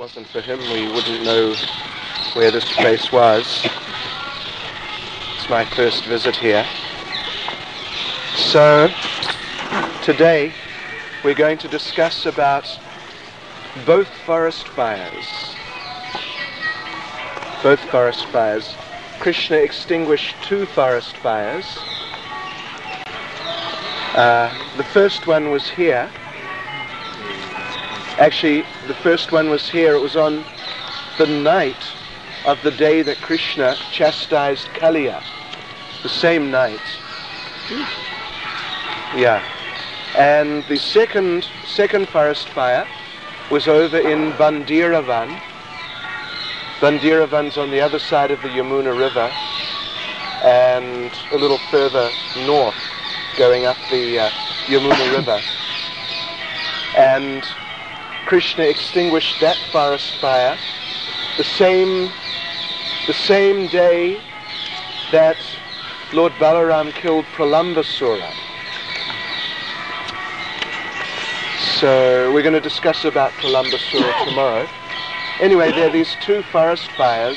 wasn't for him, we wouldn't know where this place was. It's my first visit here. So, today we're going to discuss about both forest fires. Both forest fires. Krishna extinguished 2 forest fires. The first one was here. Actually, the first one was here. It was on the night of the day that Krishna chastised Kaliya. The same night. Yeah. And the second forest fire was over in Bandiravan. Bandiravan's on the other side of the Yamuna River and a little further north, going up the Yamuna River. And Krishna extinguished that forest fire the same day that Lord Balaram killed Pralambasura. So we're going to discuss about Pralambasura tomorrow. Anyway, there are these 2 forest fires.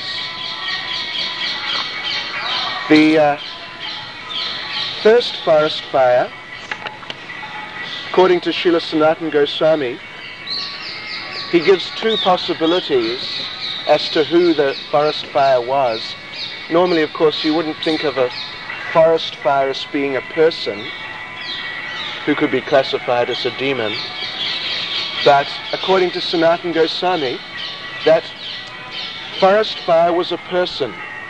The first forest fire, according to Srila Sanatana Goswami, he gives 2 possibilities as to who the forest fire was. Normally, of course, you wouldn't think of a forest fire as being a person who could be classified as a demon. But according to Sanatana Goswami, that forest fire was a person.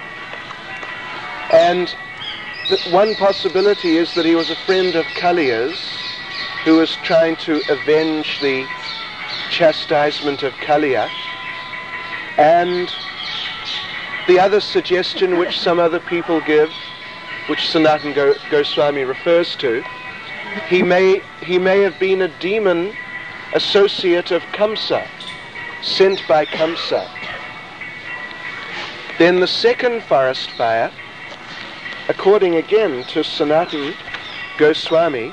And one possibility is that he was a friend of Kaliya's, who was trying to avenge the chastisement of Kaliya. And the other suggestion, which some other people give, which Sanatana Goswami refers to, he may have been a demon associate of Kamsa, sent by Kamsa. Then the second forest fire, according again to Sanatana Goswami,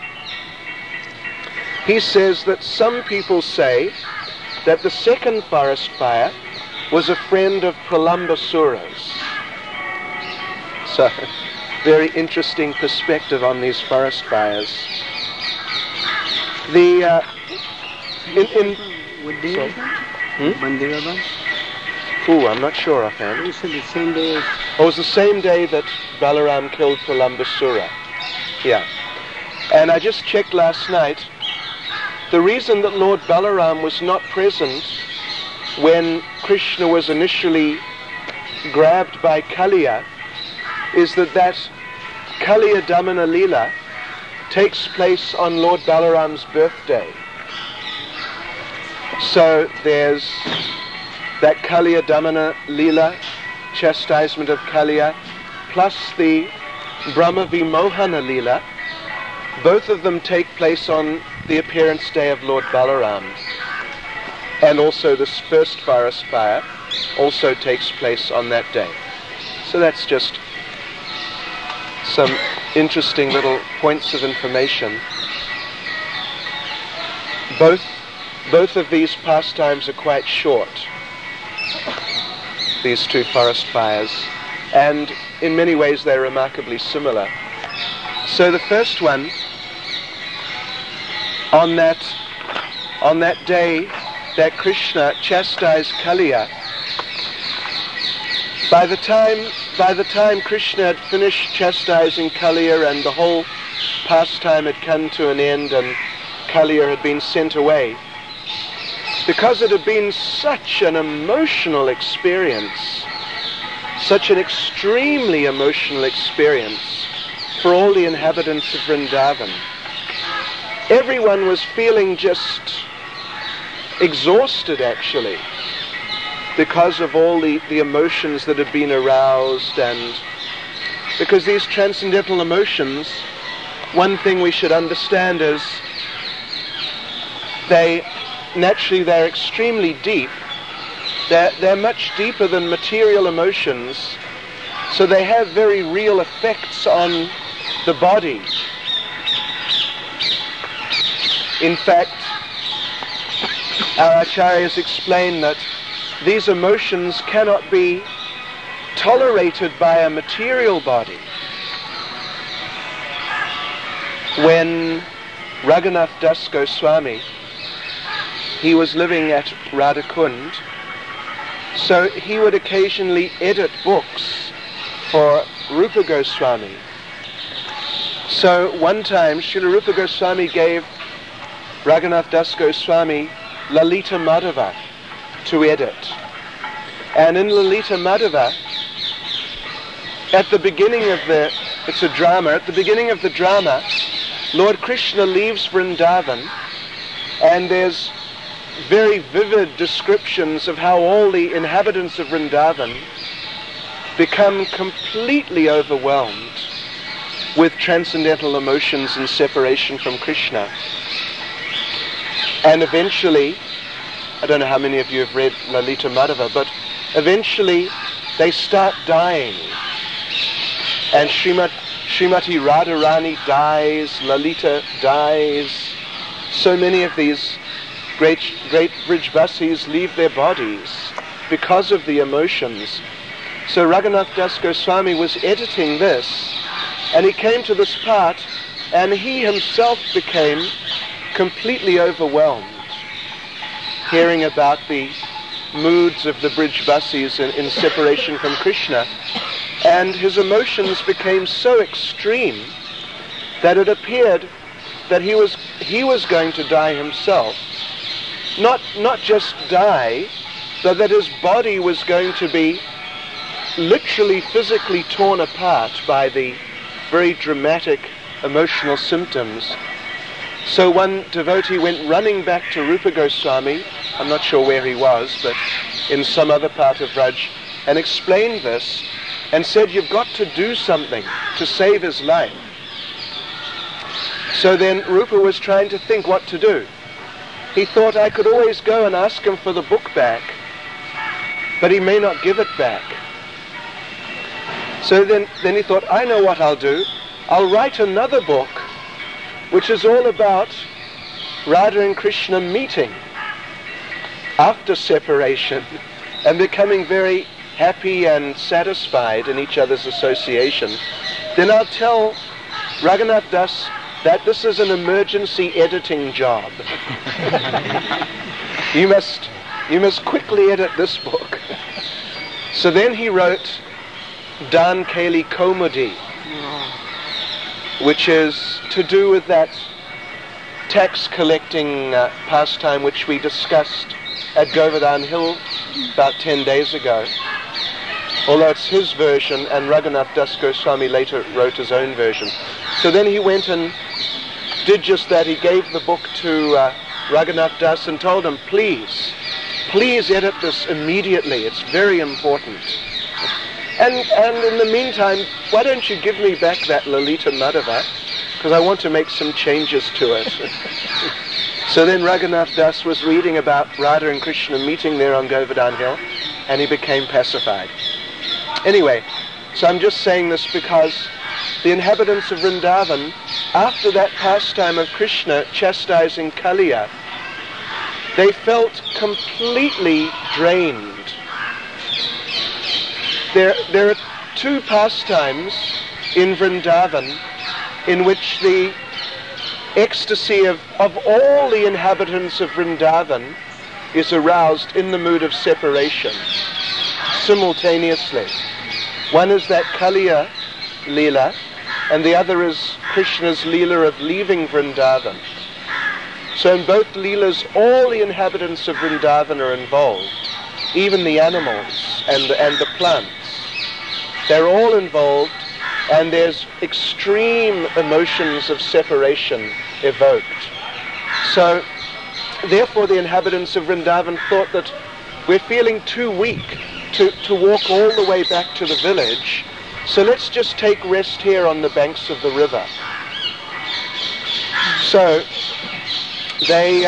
he says that some people say that the second forest fire was a friend of Pralambasura's. So, very interesting perspective on these forest fires. I'm not sure offhand. It's the same day. Oh, it was the same day that Balaram killed Pralambasura. Yeah. And I just checked last night. The reason that Lord Balaram was not present when Krishna was initially grabbed by Kaliya is that Kaliya Damana Leela takes place on Lord Balaram's birthday. So there's that Kaliya Damana Leela, chastisement of Kaliya, plus the Brahma Vimohana Leela. Both of them take place on the appearance day of Lord Balaram. And also this first forest fire also takes place on that day. So that's just some interesting little points of information. Both of these pastimes are quite short, these 2 forest fires, and in many ways they're remarkably similar. So the first one, on that day that Krishna chastised Kaliya, by the time Krishna had finished chastising Kaliya and the whole pastime had come to an end and Kaliya had been sent away, because it had been such an emotional experience, such an extremely emotional experience for all the inhabitants of Vrindavan. Everyone was feeling just exhausted, actually, because of all the emotions that had been aroused, and because these transcendental emotions, one thing we should understand is they're extremely deep. They're much deeper than material emotions, so they have very real effects on the body. In fact, our acharyas explain that these emotions cannot be tolerated by a material body. When Raghunath Das Goswami, he was living at Radhakund, so he would occasionally edit books for Rupa Goswami. So one time, Srila Rupa Goswami gave Raghunath Das Goswami Lalita Madhava to edit. And in Lalita Madhava, at the beginning of it's a drama, at the beginning of the drama, Lord Krishna leaves Vrindavan, and there's very vivid descriptions of how all the inhabitants of Vrindavan become completely overwhelmed with transcendental emotions and separation from Krishna. And eventually, I don't know how many of you have read Lalita Madhava, but eventually they start dying. And Srimati Radharani dies, Lalita dies. So many of these great Brijbasis leave their bodies because of the emotions. So Raghunath Das Goswami was editing this, and he came to this part, and he himself became completely overwhelmed, hearing about the moods of the Brijbasis in separation from Krishna. And his emotions became so extreme that it appeared that he was going to die himself. Not just die, but that his body was going to be literally physically torn apart by the very dramatic emotional symptoms. So one devotee went running back to Rupa Goswami, I'm not sure where he was, but in some other part of Braj, and explained this, and said, you've got to do something to save his life. So then Rupa was trying to think what to do. He thought, I could always go and ask him for the book back, but he may not give it back. So then he thought, I know what I'll do. I'll write another book which is all about Radha and Krishna meeting after separation and becoming very happy and satisfied in each other's association. Then I'll tell Raghunath Das that this is an emergency editing job. You must quickly edit this book. So then he wrote Dan Keli Komudi, which is to do with that tax collecting pastime which we discussed at Govardhan Hill about 10 days ago. Although it's his version, and Raghunath Das Goswami later wrote his own version. So then he went and did just that. He gave the book to Raghunath Das and told him, please edit this immediately. It's very important. And in the meantime, why don't you give me back that Lalita Madhava, because I want to make some changes to it. So then Raghunath Das was reading about Radha and Krishna meeting there on Govardhan Hill, and he became pacified. Anyway, so I'm just saying this because the inhabitants of Vrindavan, after that pastime of Krishna chastising Kaliya, they felt completely drained. There are two pastimes in Vrindavan in which the ecstasy of all the inhabitants of Vrindavan is aroused in the mood of separation simultaneously. One is that Kaliya Leela, and the other is Krishna's Leela of leaving Vrindavan. So in both Leelas, all the inhabitants of Vrindavan are involved, even the animals and the plants. They're all involved, and there's extreme emotions of separation evoked. So therefore the inhabitants of Vrindavan thought that we're feeling too weak to walk all the way back to the village, so let's just take rest here on the banks of the river. So they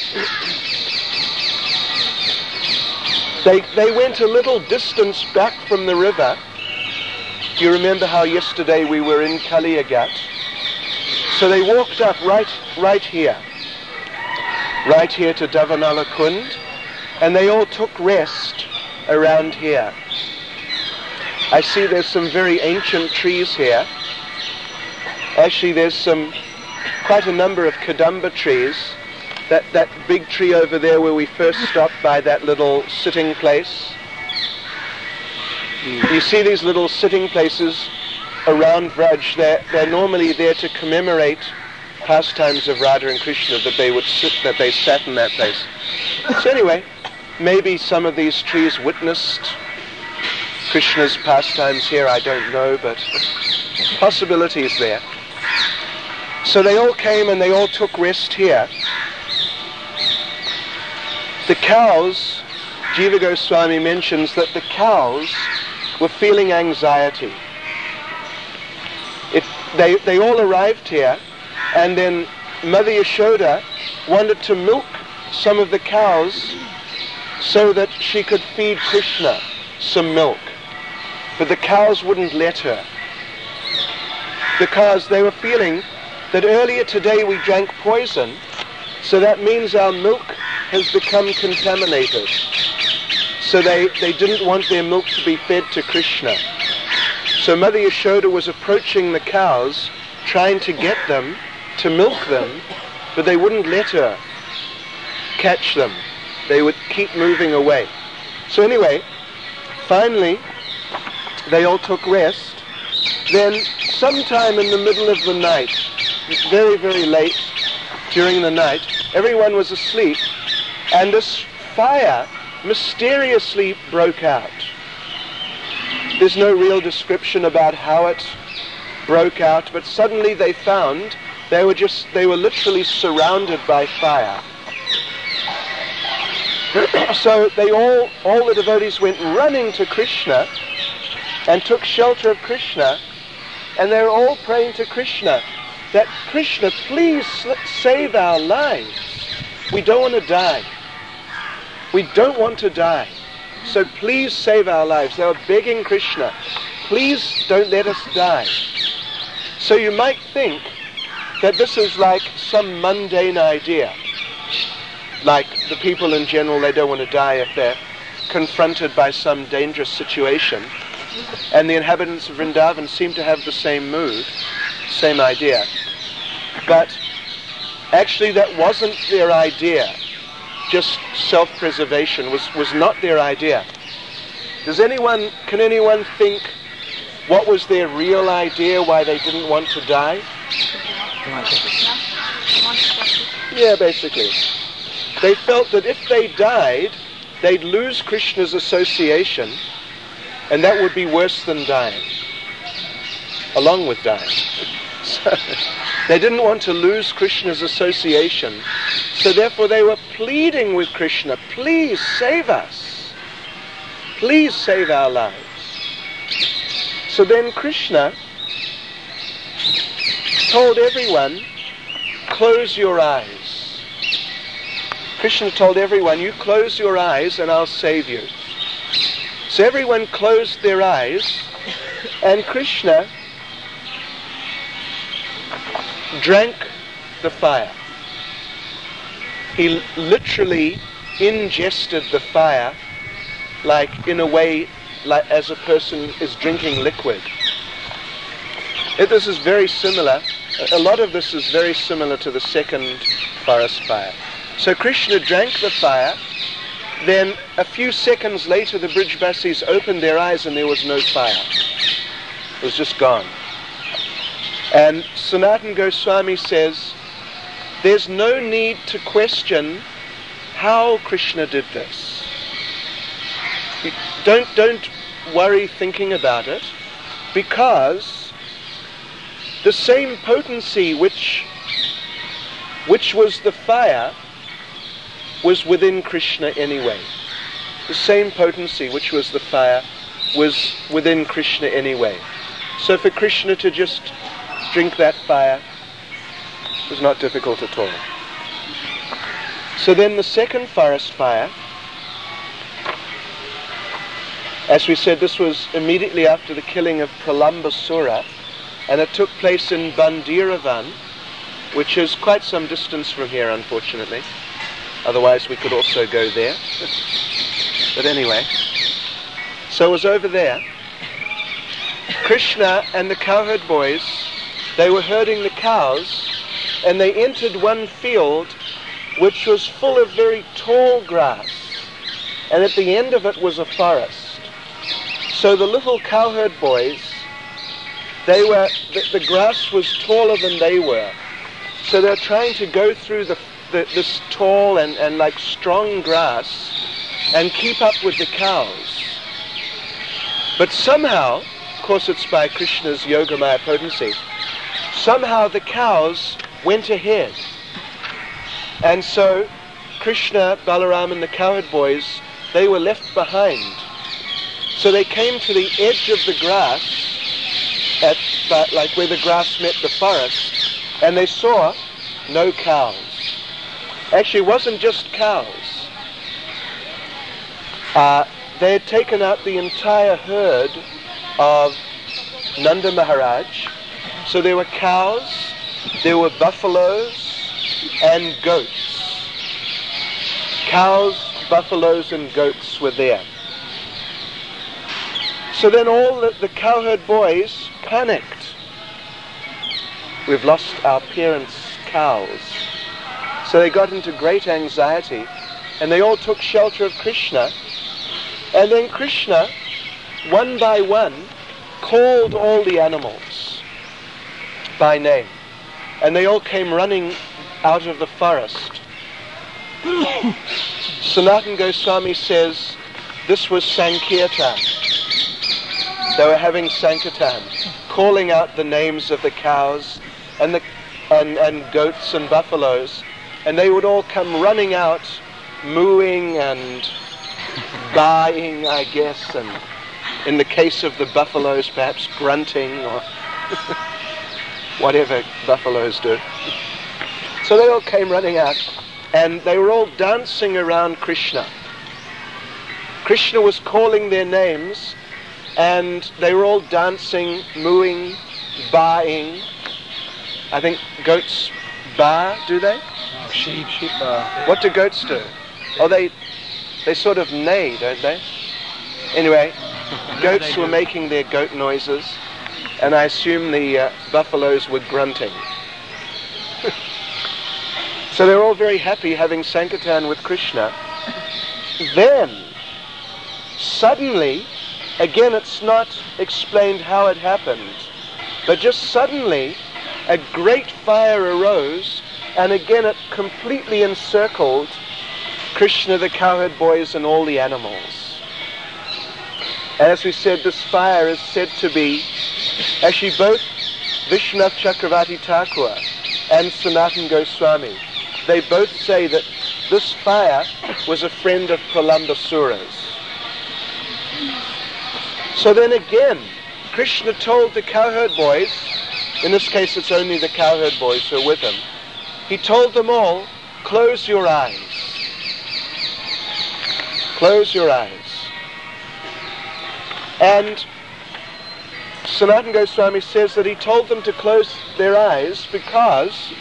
went a little distance back from the river. Do you remember how yesterday we were in Kaliyagat? So they walked up right here to Davanala Kund, And they all took rest around here. I see there's some very ancient trees here. Actually, there's quite a number of Kadamba trees. That big tree over there where we first stopped by that little sitting place. You see these little sitting places around Vraj. They're normally there to commemorate pastimes of Radha and Krishna, that they sat in that place. So anyway, maybe some of these trees witnessed Krishna's pastimes here, I don't know, but possibilities there. So they all came and they all took rest here. The cows, Jiva Goswami mentions that the cows were feeling anxiety. They all arrived here, and then Mother Yashoda wanted to milk some of the cows so that she could feed Krishna some milk. But the cows wouldn't let her, because they were feeling that earlier today we drank poison, so that means our milk has become contaminated. So they didn't want their milk to be fed to Krishna. So Mother Yashoda was approaching the cows, trying to get them to milk them, but they wouldn't let her catch them. They would keep moving away. So anyway, finally, they all took rest. Then sometime in the middle of the night, very, very late during the night, everyone was asleep, and this fire mysteriously broke out. There's no real description about how it broke out, but suddenly they found they were literally surrounded by fire. So all the devotees went running to Krishna and took shelter of Krishna, and they were all praying to Krishna that, Krishna, please save our lives. We don't want to die. We don't want to die. So please save our lives. They were begging Krishna, please don't let us die. So you might think that this is like some mundane idea. Like the people in general, they don't want to die if they're confronted by some dangerous situation. And the inhabitants of Vrindavan seem to have the same mood, same idea. But actually that wasn't their idea. Just self-preservation was not their idea. Can anyone think what was their real idea, why they didn't want to die? Yeah, basically. They felt that if they died, they'd lose Krishna's association, and that would be worse than dying, along with dying. So they didn't want to lose Krishna's association, so therefore they were pleading with Krishna, please save us. Please save our lives. So then Krishna told everyone, close your eyes. Krishna told everyone, you close your eyes and I'll save you. So everyone closed their eyes, and Krishna drank the fire. He literally ingested the fire, like in a way, like as a person is drinking liquid. This is very similar. A lot of this is very similar to the second forest fire. So Krishna drank the fire. Then a few seconds later, the Brijbasis opened their eyes and there was no fire. It was just gone. And Sanatana Goswami says, there's no need to question how Krishna did this. Don't worry thinking about it, because the same potency which was the fire was within Krishna anyway. The same potency which was the fire was within Krishna anyway. So for Krishna to just drink that fire was not difficult at all. So then the second forest fire, as we said, this was immediately after the killing of Pralambasura, and it took place in Bandiravan, which is quite some distance from here, unfortunately. Otherwise we could also go there. But anyway, so it was over there. Krishna and the cowherd boys, they were herding the cows, and they entered one field which was full of very tall grass, and at the end of it was a forest. So the little cowherd boys, the grass was taller than they were, so they're trying to go through this tall and like strong grass and keep up with the cows. But somehow, of course it's by Krishna's Yogamaya potency, somehow the cows went ahead. And so Krishna, Balaram and the cowherd boys, they were left behind. So they came to the edge of the grass, like where the grass met the forest, and they saw no cows. Actually, it wasn't just cows. They had taken out the entire herd of Nanda Maharaj. So there were cows, there were buffaloes, and goats. Cows, buffaloes, and goats were there. So then all the cowherd boys panicked. We've lost our parents' cows. So they got into great anxiety, and they all took shelter of Krishna. And then Krishna, one by one, called all the animals by name. And they all came running out of the forest. Sanatana Goswami says this was Sankirtan. They were having Sankirtan, calling out the names of the cows and goats and buffaloes, and they would all come running out, mooing and baaing, I guess, and in the case of the buffaloes, perhaps grunting or whatever buffaloes do. So they all came running out, and they were all dancing around Krishna. Krishna was calling their names, and they were all dancing, mooing, baaing. I think goats baa, do they? Oh, sheep baa. What do goats do? Oh, they sort of neigh, don't they? Anyway, goats were making their goat noises, and I assume the buffaloes were grunting. So they were all very happy having Sankirtan with Krishna. Then, suddenly, again it's not explained how it happened, but just suddenly a great fire arose, and again it completely encircled Krishna, the cowherd boys, and all the animals. And as we said, this fire is said to be, actually both Vishwanath Chakravarti Thakur and Sanatana Goswami, they both say that this fire was a friend of Pralambasura's. So then again, Krishna told the cowherd boys, in this case it's only the cowherd boys who are with him, he told them all, close your eyes. Close your eyes. And Sanatana Goswami says that he told them to close their eyes because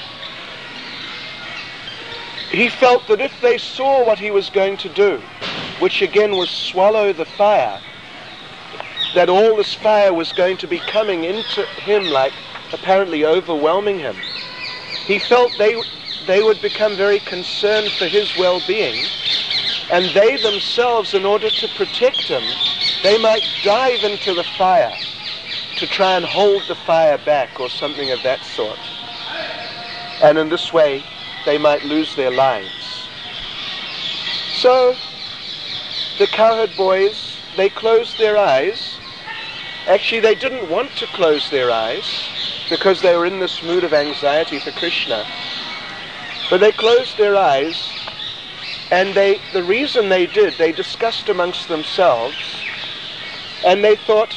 he felt that if they saw what he was going to do, which again was swallow the fire, that all this fire was going to be coming into him, like apparently overwhelming him. He felt they would become very concerned for his well-being, and they themselves, in order to protect him, they might dive into the fire to try and hold the fire back or something of that sort. And in this way, they might lose their lives. So, the cowherd boys, they closed their eyes. Actually, they didn't want to close their eyes because they were in this mood of anxiety for Krishna. But they closed their eyes, and the reason they did, they discussed amongst themselves, and they thought,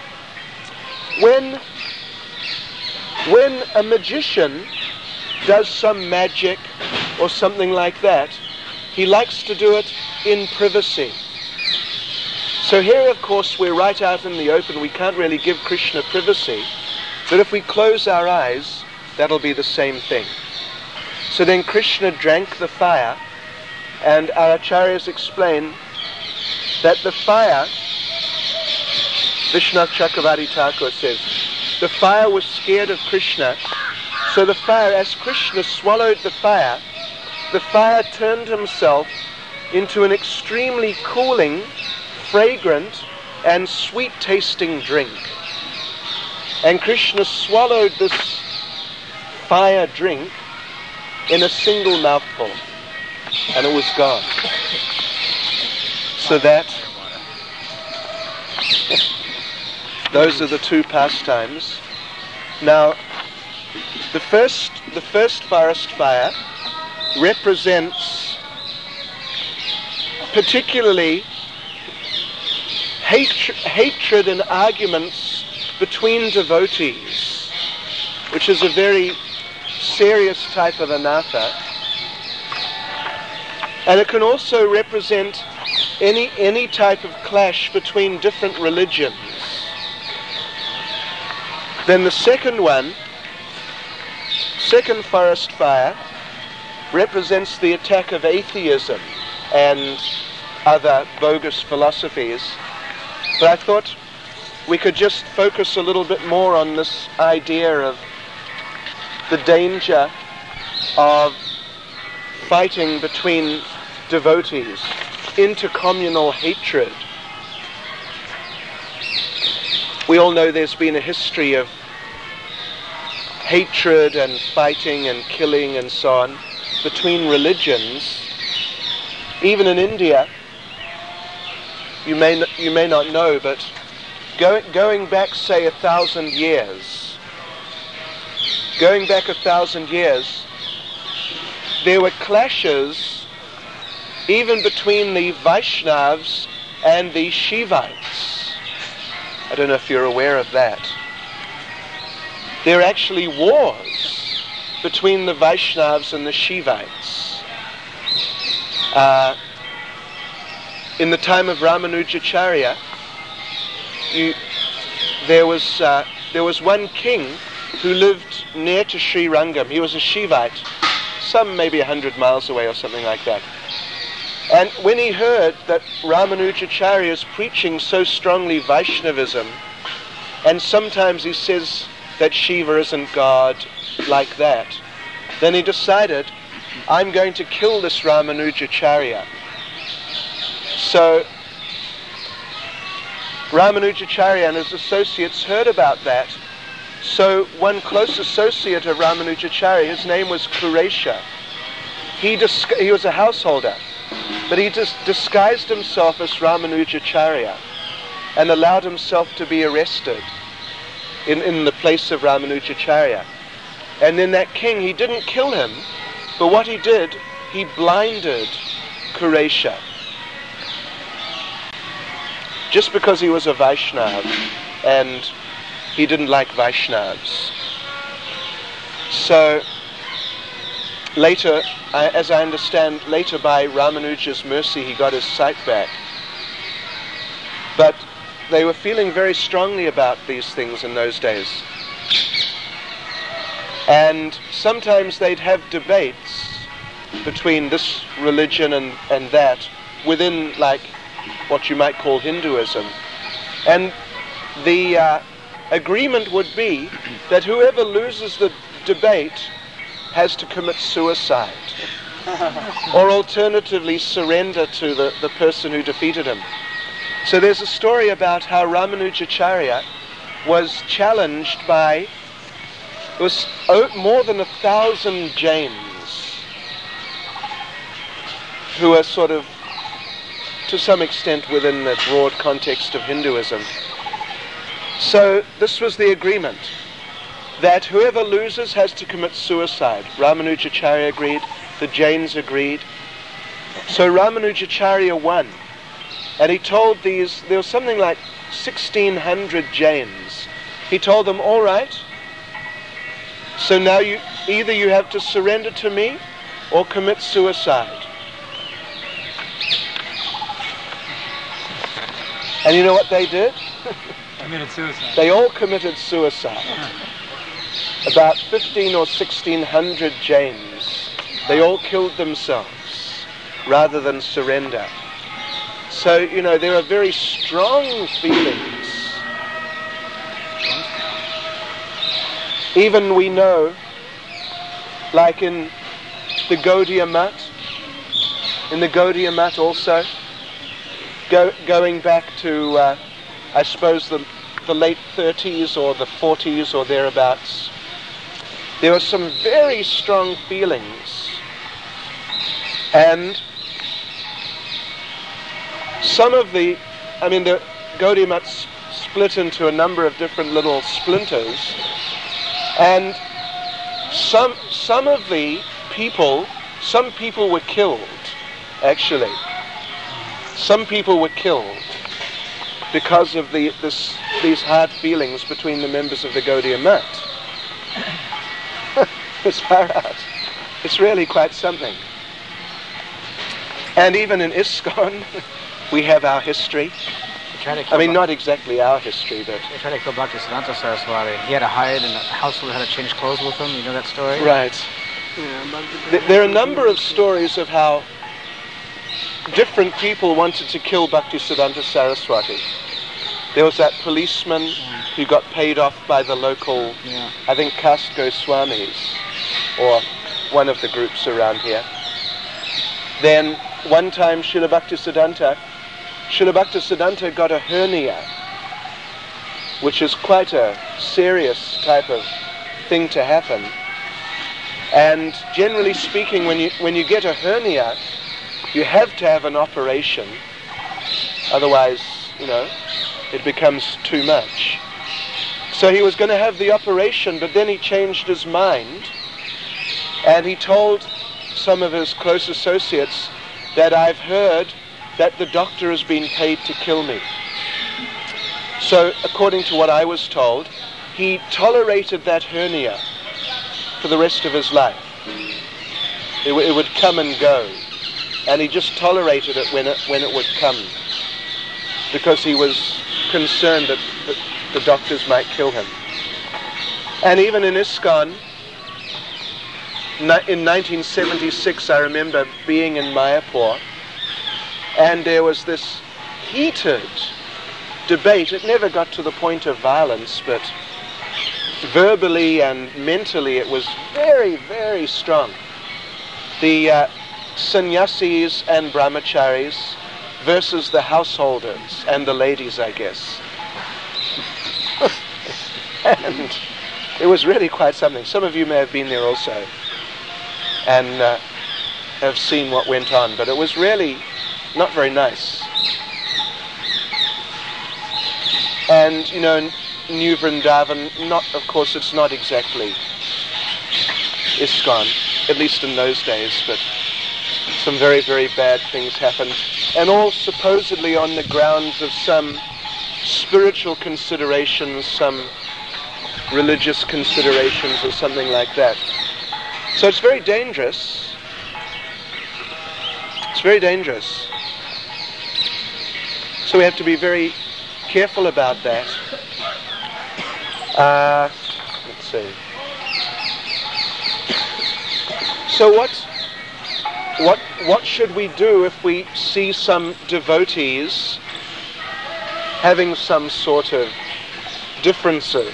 when a magician does some magic or something like that, he likes to do it in privacy. So here, of course, we're right out in the open. We can't really give Krishna privacy. But if we close our eyes, that'll be the same thing. So then Krishna drank the fire, And our acharyas explain that the fire, Vishwanath Chakravarti Thakur says, the fire was scared of Krishna, so the fire, as Krishna swallowed the fire turned himself into an extremely cooling, fragrant, and sweet-tasting drink. And Krishna swallowed this fire drink in a single mouthful, and it was gone. So that, those are the two pastimes. Now, the first forest fire represents particularly hatred and arguments between devotees, which is a very serious type of anartha. And it can also represent any type of clash between different religions. Then the second forest fire, represents the attack of atheism and other bogus philosophies. But I thought we could just focus a little bit more on this idea of the danger of fighting between devotees, intercommunal hatred. We all know there's been a history of hatred and fighting and killing and so on between religions. Even in India, you may not know, but going back, say, 1,000 years, there were clashes even between the Vaishnavas and the Shivites. I don't know if you're aware of that. There are actually wars between the Vaishnavas and the Shivites. In the time of Ramanujacharya, there was one king who lived near to Sri Rangam. He was a Shivite, some maybe 100 miles away or something like that. And when he heard that Ramanujacharya is preaching so strongly Vaishnavism, and sometimes he says that Shiva isn't God, like that, then he decided, I'm going to kill this Ramanujacharya. So Ramanujacharya and his associates heard about that. So one close associate of Ramanujacharya, his name was Kuresha. He was a householder, but he just disguised himself as Ramanujacharya and allowed himself to be arrested in the place of Ramanujacharya. And then that king, he didn't kill him, but what he did, he blinded Kuresha. Just because he was a Vaishnava and he didn't like Vaishnavas. So later, as I understand, later by Ramanuja's mercy he got his sight back. But they were feeling very strongly about these things in those days. And sometimes they'd have debates between this religion and that within, like, what you might call Hinduism. And the agreement would be that whoever loses the debate has to commit suicide, or alternatively surrender to the person who defeated him. So there's a story about how Ramanujacharya was challenged by, it was more than 1,000 Jains, who are sort of, to some extent, within the broad context of Hinduism. So this was the agreement, that whoever loses has to commit suicide. Ramanujacharya agreed, the Jains agreed. So Ramanujacharya won. And he told these, there was something like 1,600 Jains. He told them, all right, so now either you have to surrender to me or commit suicide. And you know what they did? Committed suicide. They all committed suicide. About 1,500 or 1,600 Jains. They all killed themselves. rather than surrender. So, there are very strong feelings. Even we know, like in the Gaudiya Math also, going back to, I suppose, the late 30s or the 40s or thereabouts, there were some very strong feelings. And some of the Gaudiya Math split into a number of different little splinters, and some of the people, some people were killed, actually. Some people were killed because of these hard feelings between the members of the Gaudiya Math. It's far out. It's really quite something. And even in ISKCON, we have our history. Not exactly our history, but... They tried to kill Bhaktisiddhanta Saraswati. He had to hide, and the household had to change clothes with him. You know that story? Right. There are a number of stories of how different people wanted to kill Bhaktisiddhanta Saraswati. There was that policeman who got paid off by the local, I think, caste Goswamis, or one of the groups around here. Then, one time, Srila Bhaktisiddhanta got a hernia, which is quite a serious type of thing to happen. And generally speaking, when you get a hernia, you have to have an operation. Otherwise, it becomes too much. So he was going to have the operation, but then he changed his mind, and he told some of his close associates that I've heard that the doctor has been paid to kill me. So, according to what I was told, he tolerated that hernia for the rest of his life. It would come and go, and he just tolerated it when it would come, because he was concerned that the doctors might kill him. And even in ISKCON, in 1976, I remember being in Mayapur, and there was this heated debate. It never got to the point of violence, but verbally and mentally it was very, very strong. The sannyasis and brahmacharis versus the householders and the ladies, I guess. And it was really quite something. Some of you may have been there also and have seen what went on, but it was really not very nice. And, New Vrindavan, of course, it's not exactly ISKCON, at least in those days, but some very, very bad things happened, and all supposedly on the grounds of some spiritual considerations, some religious considerations or something like that. So it's very dangerous. It's very dangerous. So we have to be very careful about that. Let's see. So what should we do if we see some devotees having some sort of differences?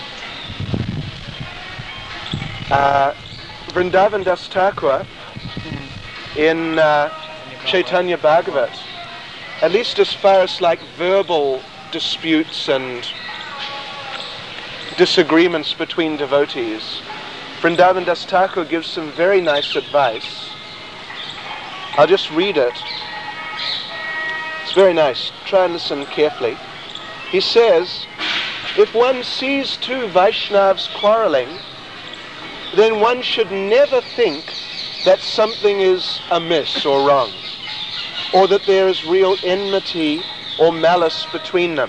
Vrindavan Das Thakur in Chaitanya Bhagavat, at least as far as like verbal disputes and disagreements between devotees, Vrindavan Das Thakur gives some very nice advice. I'll just read it. It's very nice. Try and listen carefully. He says, if one sees two Vaishnavas quarreling, then one should never think that something is amiss or wrong, or that there is real enmity or malice between them.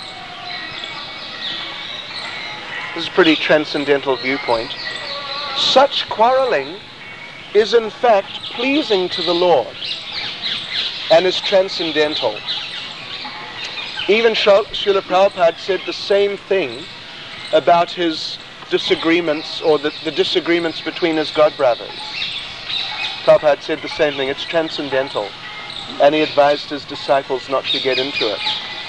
This is a pretty transcendental viewpoint. Such quarreling is in fact pleasing to the Lord and is transcendental. Even Srila Prabhupada said the same thing about his disagreements, or the disagreements between his godbrothers. Prabhupada said the same thing. It's transcendental. And he advised his disciples not to get into it.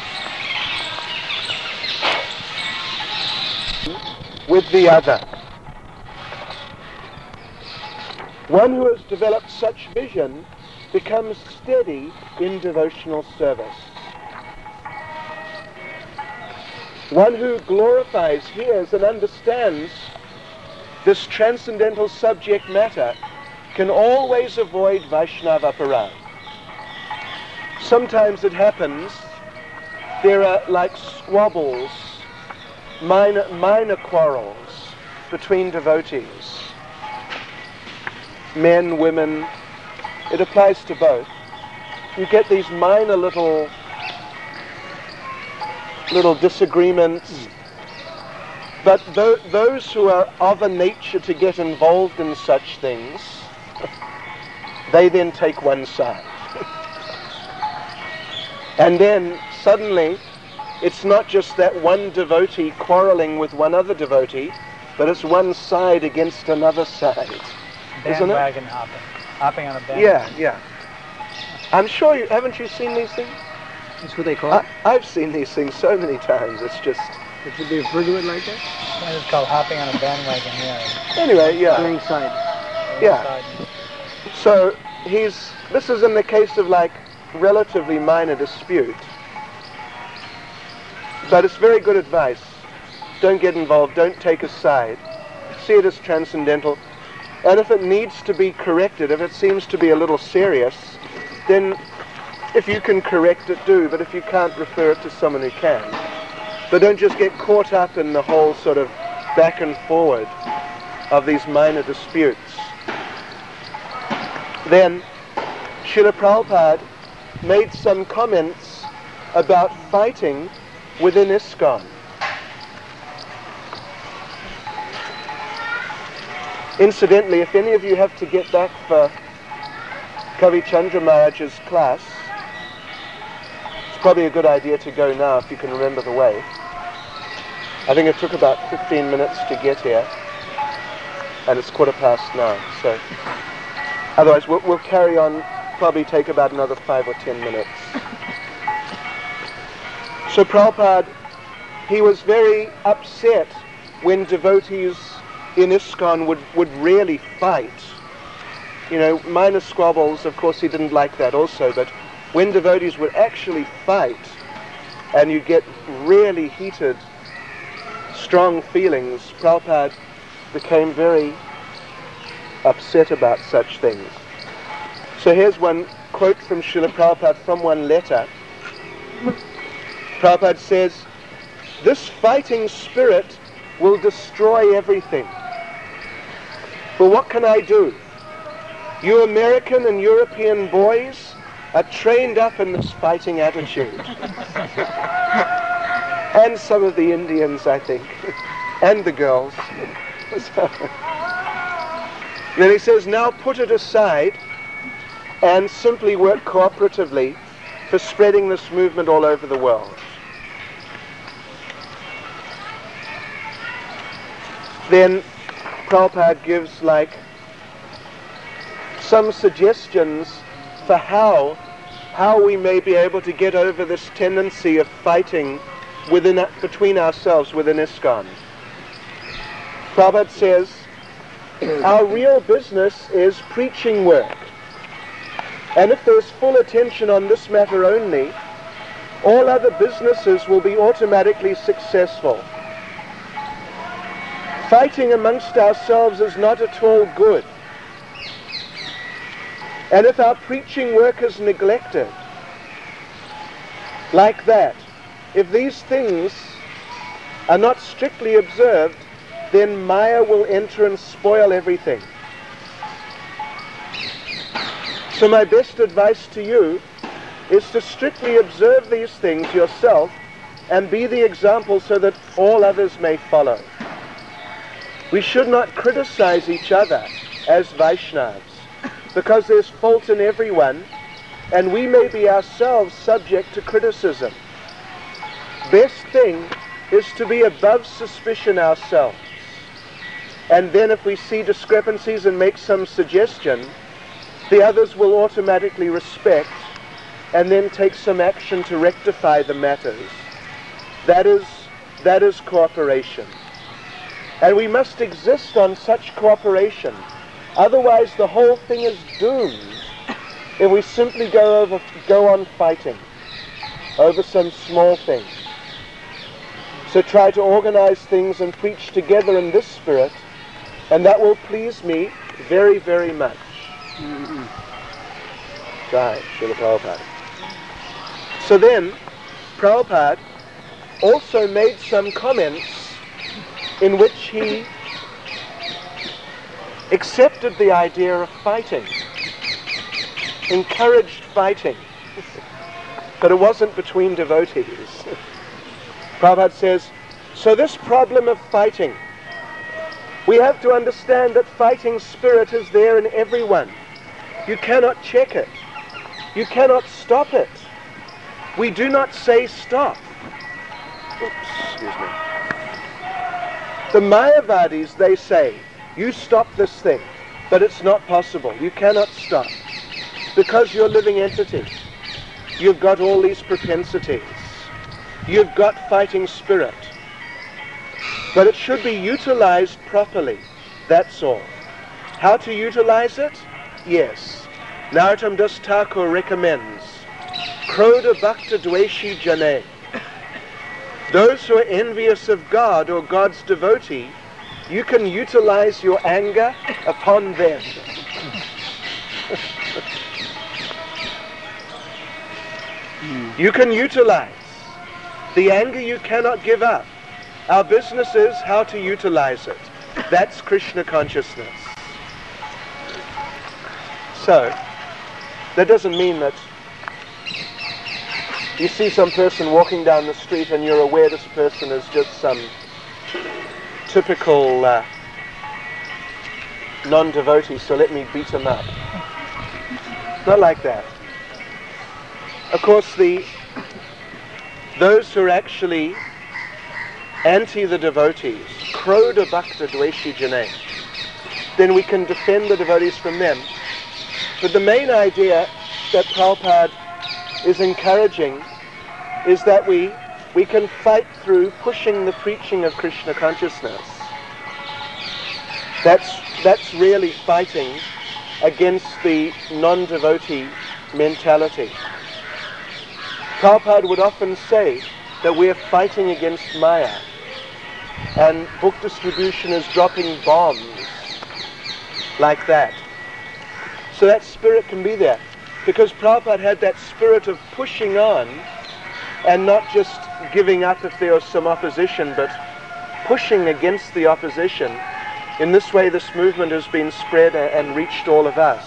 With the other. One who has developed such vision becomes steady in devotional service. One who glorifies, hears, and understands this transcendental subject matter can always avoid Vaishnava Aparad. Sometimes it happens, there are like squabbles, minor quarrels between devotees. Men, women, it applies to both. You get these minor little disagreements, but those who are of a nature to get involved in such things, they then take one side. And then suddenly it's not just that one devotee quarreling with one other devotee, but it's one side against another side. Isn't it? Bandwagon hopping on a bandwagon. Yeah. I'm sure haven't you seen these things? That's what they call it? I've seen these things so many times. It's just... It should be referred to it like that? It's called hopping on a bandwagon, yeah. Anyway, yeah. Going side. Yeah. So this is in the case of like relatively minor dispute. But it's very good advice. Don't get involved. Don't take a side. See it as transcendental. And if it needs to be corrected, if it seems to be a little serious, then if you can correct it, do. But if you can't, refer it to someone who can. But don't just get caught up in the whole sort of back and forward of these minor disputes. Then Srila Prabhupada made some comments about fighting within ISKCON. Incidentally, if any of you have to get back for Kavi Chandra Maharaj's class, it's probably a good idea to go now if you can remember the way. I think it took about 15 minutes to get here, and it's 9:15, so otherwise we'll carry on, probably take about another 5 or 10 minutes. So Prabhupada, he was very upset when devotees in ISKCON would really fight. You know, minor squabbles, of course he didn't like that also, but when devotees would actually fight and you get really heated, strong feelings, Prabhupada became very upset about such things. So here's one quote from Srila Prabhupada from one letter. Prabhupada says, "This fighting spirit will destroy everything. But what can I do? You American and European boys are trained up in this fighting attitude." And some of the Indians, I think, and the girls. Then he says, now put it aside and simply work cooperatively for spreading this movement all over the world. Then Prabhupada gives like some suggestions for how we may be able to get over this tendency of fighting between ourselves within ISKCON. Prabhupada says, our real business is preaching work. And if there's full attention on this matter only, all other businesses will be automatically successful. Fighting amongst ourselves is not at all good. And if our preaching work is neglected, like that, if these things are not strictly observed, then Maya will enter and spoil everything. So my best advice to you is to strictly observe these things yourself and be the example so that all others may follow. We should not criticize each other as Vaishnavas, because there's fault in everyone, and we may be ourselves subject to criticism. Best thing is to be above suspicion ourselves. And then if we see discrepancies and make some suggestion, the others will automatically respect and then take some action to rectify the matters. That is cooperation. And we must exist on such cooperation. Otherwise the whole thing is doomed if we simply go on fighting over some small thing. So try to organize things and preach together in this spirit, and that will please me very, very much. Right, Srila Prabhupada. So then, Prabhupada also made some comments in which he accepted the idea of fighting, encouraged fighting, but it wasn't between devotees. Prabhupada says, so this problem of fighting, we have to understand that fighting spirit is there in everyone. You cannot check it. You cannot stop it. We do not say stop. Oops, excuse me. The Mayavadis, they say, you stop this thing, but it's not possible. You cannot stop. Because you're living entity. You've got all these propensities. You've got fighting spirit. But it should be utilized properly. That's all. How to utilize it? Yes. Narottam Das Thakur recommends Krodha Bhakta Dveshi Jane. Those who are envious of God or God's devotee, you can utilize your anger upon them. You can utilize. The anger you cannot give up. Our business is how to utilize it. That's Krishna consciousness. So, that doesn't mean that you see some person walking down the street and you're aware this person is just some typical non-devotee, so let me beat him up. Not like that. Of course, those who are actually anti the devotees, Krodha Bhakta Dveshi Jane, then we can defend the devotees from them. But the main idea that Prabhupada is encouraging is that we can fight through pushing the preaching of Krishna consciousness. That's really fighting against the non-devotee mentality. Prabhupada would often say that we're fighting against Maya, and book distribution is dropping bombs like that. So that spirit can be there, because Prabhupada had that spirit of pushing on and not just giving up if there was some opposition, but pushing against the opposition. In this way this movement has been spread and reached all of us.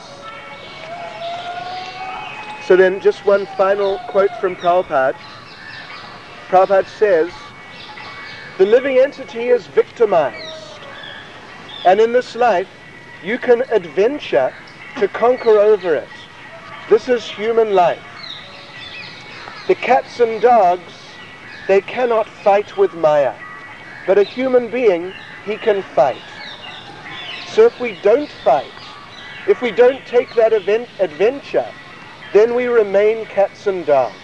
So then just one final quote from Prabhupada. Prabhupada says, the living entity is victimized, and in this life you can adventure to conquer over it. This is human life. The cats and dogs, they cannot fight with Maya, but a human being, he can fight. So if we don't fight, if we don't take that adventure, then we remain cats and dogs.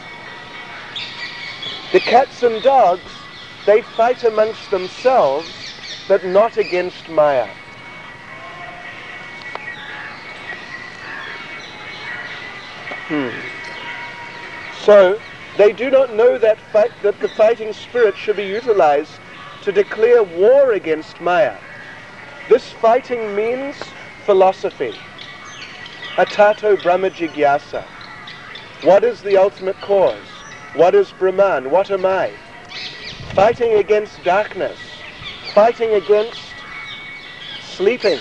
The cats and dogs, they fight amongst themselves, but not against Maya. So they do not know that the fighting spirit should be utilized to declare war against Maya. This fighting means philosophy. Atato Brahma Jigyasa. What is the ultimate cause? What is Brahman? What am I? Fighting against darkness. Fighting against sleeping.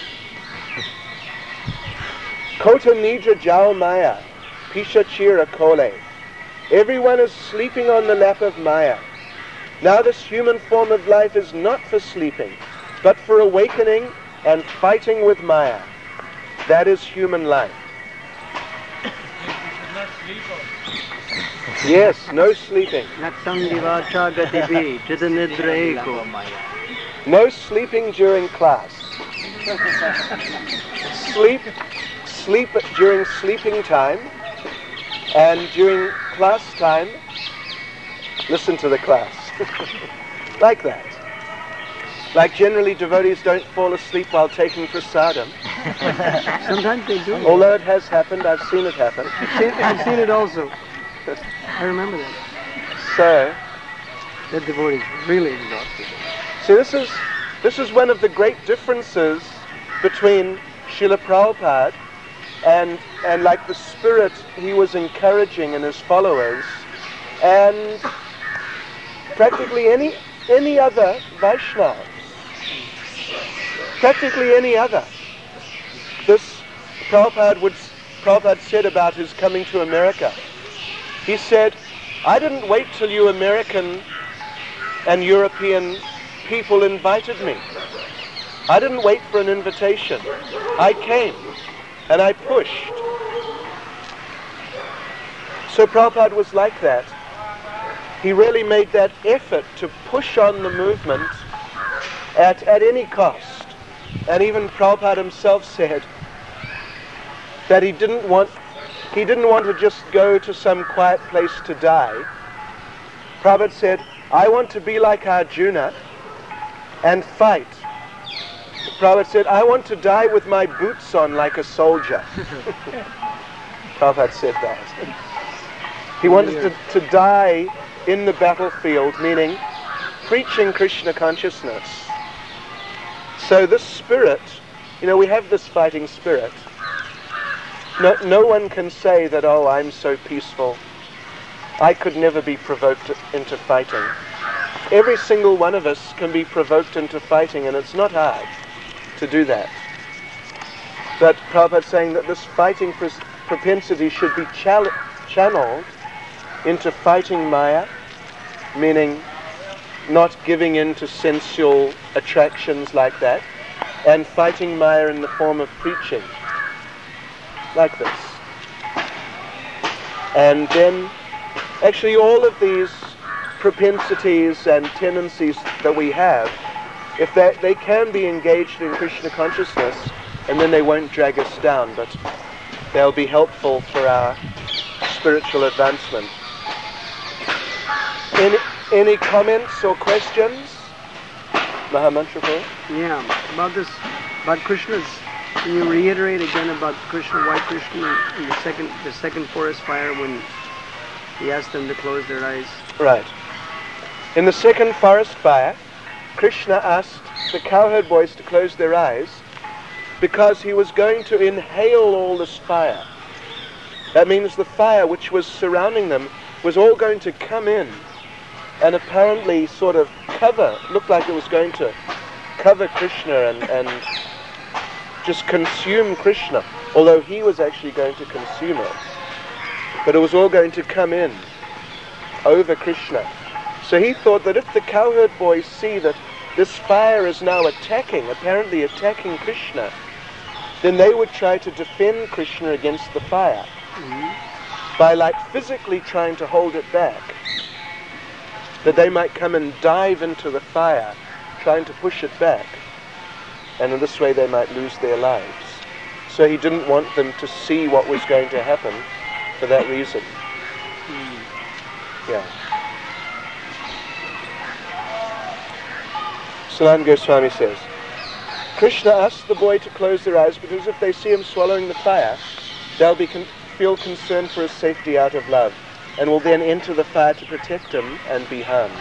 Kota Nidra Jao Maya. Pisha Chira Kole. Everyone is sleeping on the lap of Maya. Now this human form of life is not for sleeping, but for awakening and fighting with Maya. That is human life. Yes, no sleeping. No sleeping during class. during sleeping time and during class time, listen to the class. Like that. Like generally devotees don't fall asleep while taking prasadam. Sometimes they do. Although it has happened, I've seen it happen. I've seen it also. I remember that. So, that devotee is really exhausted. See, this is one of the great differences between Srila Prabhupada and like the spirit he was encouraging in his followers and practically any other Vaishnavas. Practically any other. This Prabhupada said about his coming to America. He said, I didn't wait till you American and European people invited me. I didn't wait for an invitation. I came and I pushed. So Prabhupada was like that. He really made that effort to push on the movement at any cost. And even Prabhupada himself said that he didn't want to just go to some quiet place to die. Prabhupada said, I want to be like Arjuna and fight. Prabhupada said, I want to die with my boots on like a soldier. Prabhupada said that. He wanted to die in the battlefield, meaning preaching Krishna consciousness. So this spirit, we have this fighting spirit. No one can say that, oh, I'm so peaceful. I could never be provoked into fighting. Every single one of us can be provoked into fighting, and it's not hard to do that. But Prabhupada's saying that this fighting propensity should be channeled into fighting Maya, meaning not giving in to sensual attractions like that, and fighting Maya in the form of preaching, like this. And then, actually all of these propensities and tendencies that we have, if they can be engaged in Krishna consciousness, and then they won't drag us down, but they'll be helpful for our spiritual advancement. Any comments or questions? Mahamantra Prabhu? Yeah, about Krishna's. Can you reiterate again about Krishna, why Krishna in the second forest fire when he asked them to close their eyes? Right. In the second forest fire, Krishna asked the cowherd boys to close their eyes because he was going to inhale all this fire. That means the fire which was surrounding them was all going to come in and apparently sort of looked like it was going to cover Krishna and just consume Krishna, although he was actually going to consume it. But it was all going to come in over Krishna. So he thought that if the cowherd boys see that this fire is now apparently attacking Krishna, then they would try to defend Krishna against the fire by physically trying to hold it back. That they might come and dive into the fire, trying to push it back. And in this way they might lose their lives. So he didn't want them to see what was going to happen for that reason. Yeah. Sanatana Goswami says, Krishna asked the boy to close their eyes because if they see him swallowing the fire, they'll feel concerned for his safety out of love, and will then enter the fire to protect him and be harmed.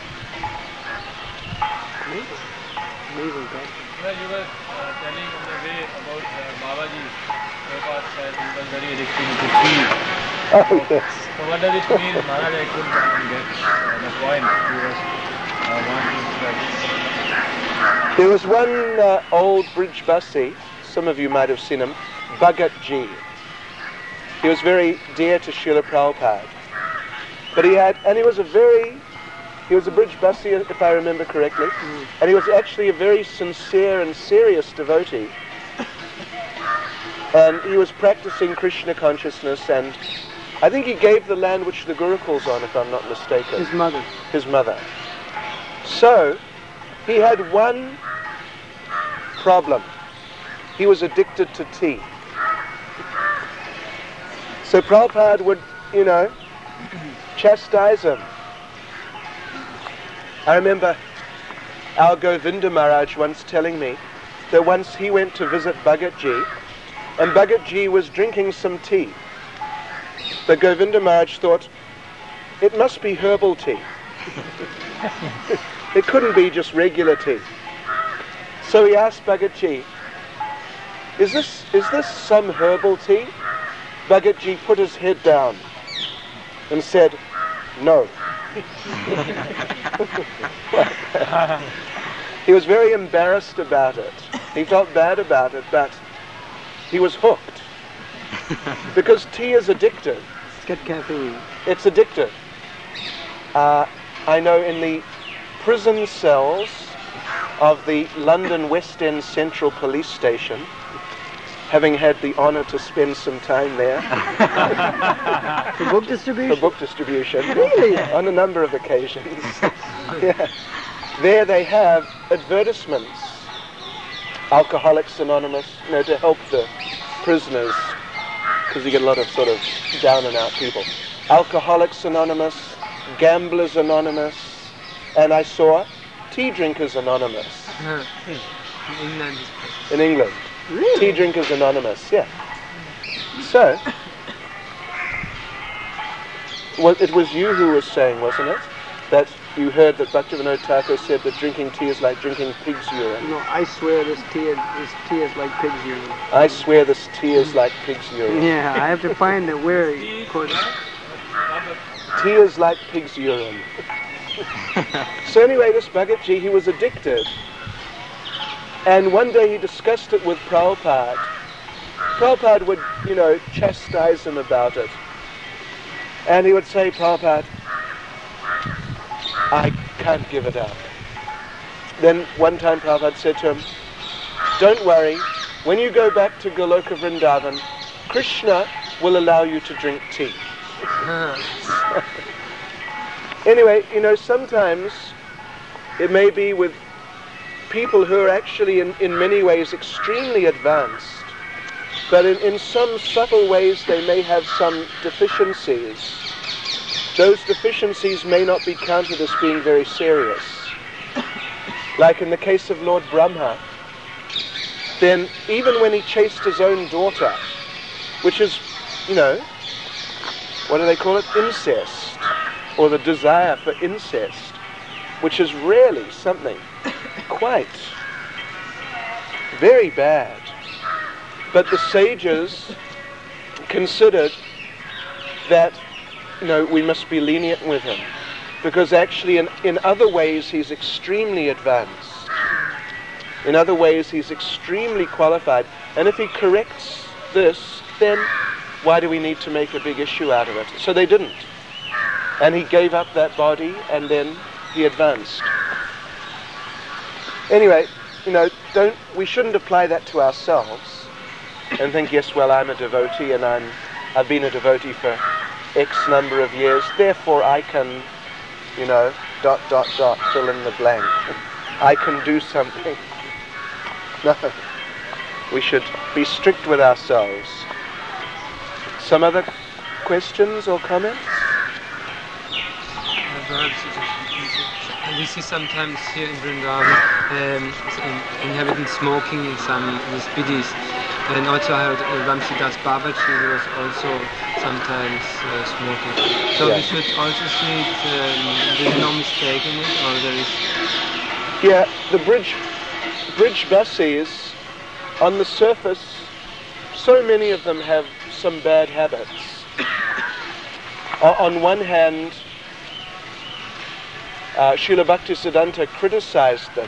Amazing God. Well, you were telling on the way about Babaji. Prabhupada said he was very addicted to tea. Oh, yes. So what does it mean? Maharaj, I couldn't get the point. He was wanting to... There was one old Brijbasi, some of you might have seen him, Bhagat Ji. He was very dear to Srila Prabhupada. But he was a Brijbasi, if I remember correctly, and he was actually a very sincere and serious devotee. And he was practicing Krishna consciousness, and I think he gave the land which the Gurukul's on, if I'm not mistaken. His mother. So, he had one problem. He was addicted to tea. So Prabhupada would, chastise him. I remember our Govinda Maharaj once telling me that once he went to visit Bhagatji, and Bhagatji was drinking some tea. But Govinda Maharaj thought, it must be herbal tea. It couldn't be just regular tea. So he asked Bhagatji, is this some herbal tea? Bhagatji put his head down and said, no. He was very embarrassed about it. He felt bad about it, but he was hooked. Because tea is addictive. It's got caffeine. It's addictive. I know in the prison cells of the London West End Central Police Station, having had the honour to spend some time there. For book distribution? For book distribution. Really? On a number of occasions. Yeah. There they have advertisements. Alcoholics Anonymous, to help the prisoners, because you get a lot of sort of down and out people. Alcoholics Anonymous, Gamblers Anonymous, and I saw Tea Drinkers Anonymous. In England. In England. Really? Tea Drinkers Anonymous, yeah. So, well, it was you who was saying, wasn't it, that you heard that Bhaktivinoda Thakur said that drinking tea is like drinking pig's urine. No, I swear this tea is like pig's urine. I swear this tea is like pig's urine. Yeah, I have to find it where he quoted. Tea is like pig's urine. So anyway, this Bhagatji, he was addicted. And one day he discussed it with Prabhupada. Prabhupada would, chastise him about it. And he would say, Prabhupada, I can't give it up. Then one time Prabhupada said to him, don't worry, when you go back to Goloka Vrindavan, Krishna will allow you to drink tea. Anyway, sometimes it may be with people who are actually in many ways extremely advanced, but in some subtle ways they may have some deficiencies. Those deficiencies may not be counted as being very serious. Like in the case of Lord Brahma, then even when he chased his own daughter, which is, what do they call it? Incest, or the desire for incest, which is really something quite very bad. But the sages considered that, we must be lenient with him, because actually in other ways he's extremely advanced. In other ways he's extremely qualified. And if he corrects this, then why do we need to make a big issue out of it? So they didn't. And he gave up that body, and then he advanced. Anyway, we shouldn't apply that to ourselves and think, yes, well, I'm a devotee and I've been a devotee for X number of years, therefore I can, fill in the blank. I can do something. No, we should be strict with ourselves. Some other questions or comments? We see sometimes here in Vrindavan inhabitants smoking in some biddies. And also I heard Ramsidas Babaji was also sometimes smoking. So we should also see there's no mistake in it, or there is... Yeah, the bridge buses, on the surface, so many of them have some bad habits. On one hand, Srila Bhaktisiddhanta criticized them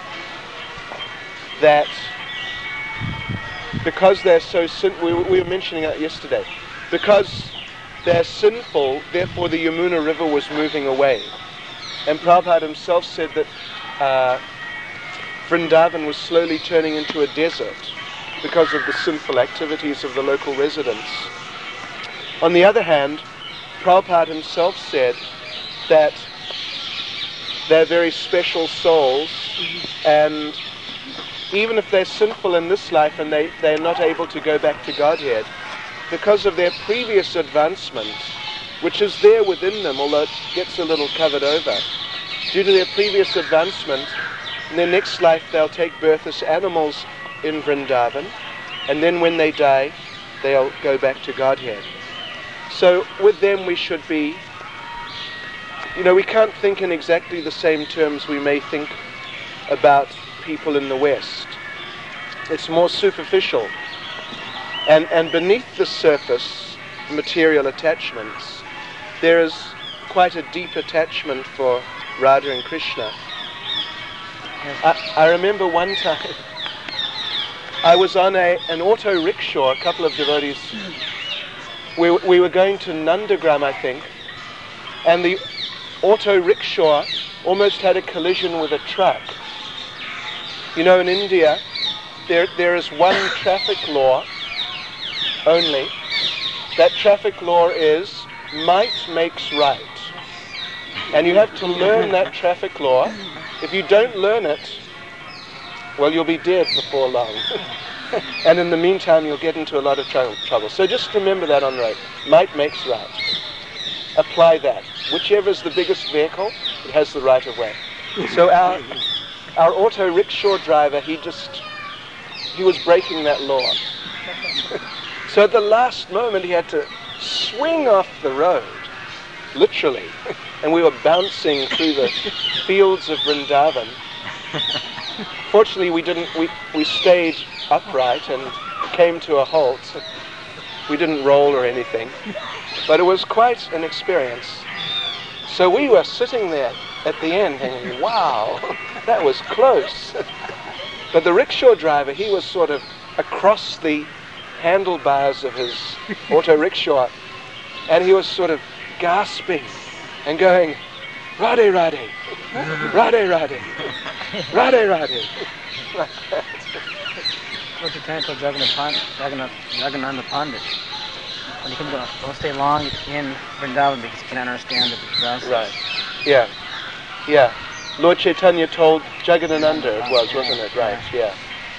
that because they're so we were mentioning that yesterday, because they're sinful, therefore the Yamuna River was moving away. And Prabhupada himself said that Vrindavan was slowly turning into a desert because of the sinful activities of the local residents. On the other hand, Prabhupada himself said that they're very special souls, and even if they're sinful in this life and they're not able to go back to Godhead, because of their previous advancement, which is there within them, although it gets a little covered over, due to their previous advancement, in their next life they'll take birth as animals in Vrindavan, and then when they die, they'll go back to Godhead. So with them we should be, we can't think in exactly the same terms we may think about people in the West. It's more superficial. And beneath the surface material attachments, there is quite a deep attachment for Radha and Krishna. I remember one time I was on an auto rickshaw, a couple of devotees. We were going to Nandagram, I think, and the auto rickshaw almost had a collision with a truck. In India, there is one traffic law only. That traffic law is might makes right. And you have to learn that traffic law. If you don't learn it, well, you'll be dead before long. And in the meantime, you'll get into a lot of trouble. So just remember that on the road. Might makes right. Apply that. Whichever is the biggest vehicle, it has the right of way. So our auto rickshaw driver, he was breaking that law. So at the last moment, he had to swing off the road, literally. And we were bouncing through the fields of Vrindavan. Fortunately, we stayed upright and came to a halt. We didn't roll or anything, but it was quite an experience. So we were sitting there at the end thinking, wow, that was close. But the rickshaw driver, he was sort of across the handlebars of his auto rickshaw, and he was sort of gasping and going, Radhe Radhe, Radhe Radhe, Radhe Radhe. Like that. What you trying to tell Jagannatha Pandit? When you can go, don't stay long in Vrindavan because you cannot understand the process. Right. Yeah. Lord Chaitanya told Jagannananda, it was, wasn't it? Right. Yeah.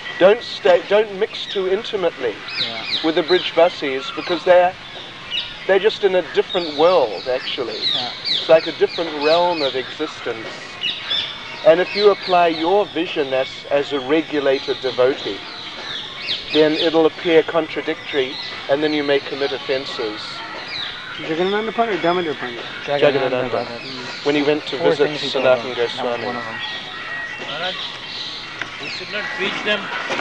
Don't mix too intimately with the Brijvasis, because they're just in a different world, actually. Yeah. It's like a different realm of existence. And if you apply your vision as a regulated devotee, then it'll appear contradictory, and then you may commit offences. Jagannatha Pandit or Damodar Pandit? Jagannananda, when he went to visit Sanatana Goswami. Maharaj, you should not preach them.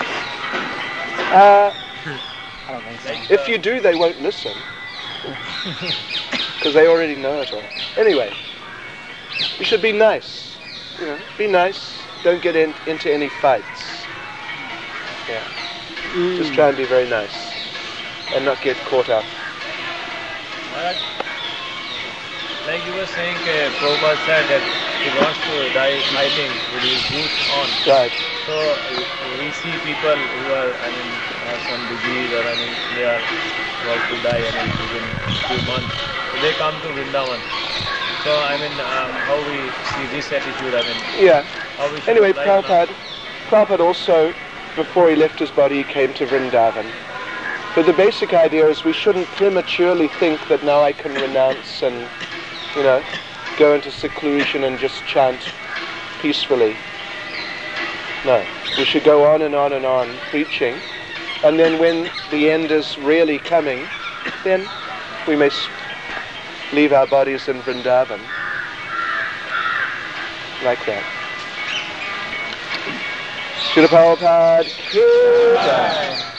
I don't think so. If you do, they won't listen, because they already know it all. Anyway, you should be nice. Be nice. Don't get into any fights. Yeah. Just try and be very nice and not get caught up. Maharaj, like you were saying, Prabhupada said that he wants to die fighting with his boots on. Right. So we see people who are, some disease or they are about to die within a few months. So they come to Vrindavan. So how we see this attitude, Yeah. how we should Anyway, apply Prabhupada also, before he left his body, he came to Vrindavan. But the basic idea is we shouldn't prematurely think that now I can renounce and, go into seclusion and just chant peacefully. No, we should go on and on and on preaching, and then when the end is really coming, then we may leave our bodies in Vrindavan. Like that. Srila Prabhupada, Ki Jai.